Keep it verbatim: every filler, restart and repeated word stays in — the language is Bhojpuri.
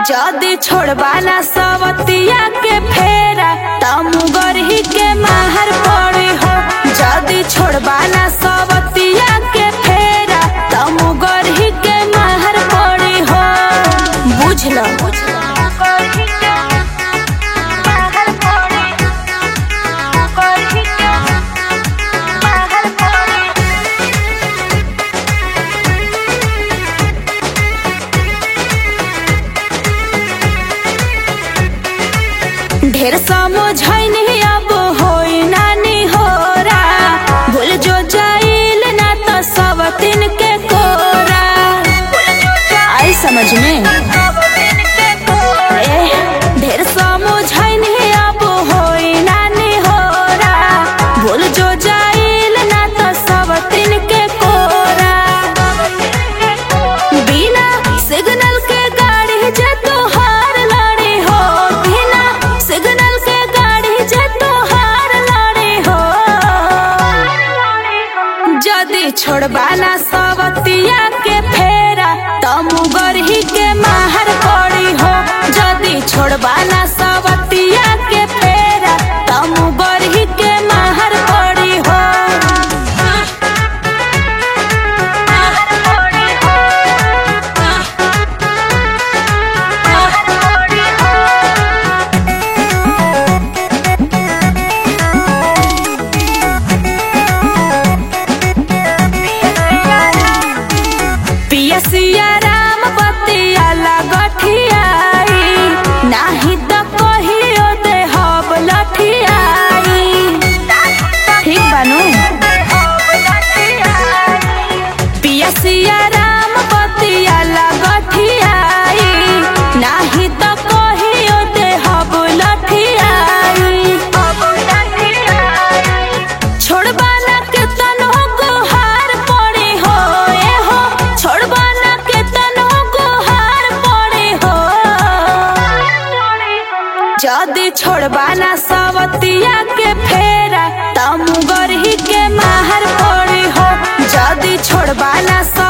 जदी छोड़बाला सवतिया के फेरा तमुगरही के माहर पड़ी हो। जदी छोड़बाला सवतिया के फेरा तमुगरही के माहर पड़ी हो। बुझलो ढेर समझैनी अब होई नानी होरा। भूल जो जाइल ना तो सवतिन के कोरा। आई समझ में ए ढेर समझैनी अब होई नानी होरा। भूल जो जाइल ना तो सवतिन के कोरा। बिना सिग्नल के गाड़ी जे तोहार लड़ी हो। बिना सिग्नल के गाड़ी जे तोहार लड़ी हो। जदी छोड़बाला सवतिया के फेरा तमुगरही के माहर पड़ी हो। जदी छोड़बाला सवतिया के फेरा तमुगरही के माहर पड़ी हो। पियसिया राम बतिया लगठियाई। नाही त कहियो देहब लठियाई। ठीक बानू पियसिया राम बतिया लगठियाई। नाही त कहियो देहब लठियाई। छोड़बाला के तनो गोहार पड़ी हो। ए हो छोड़बाला के तनो गोहार पड़ी हो। जदी छोड़बाला सवतिया के फेरा तमुगरही के माहर पड़ी हो। जदी छोड़बाला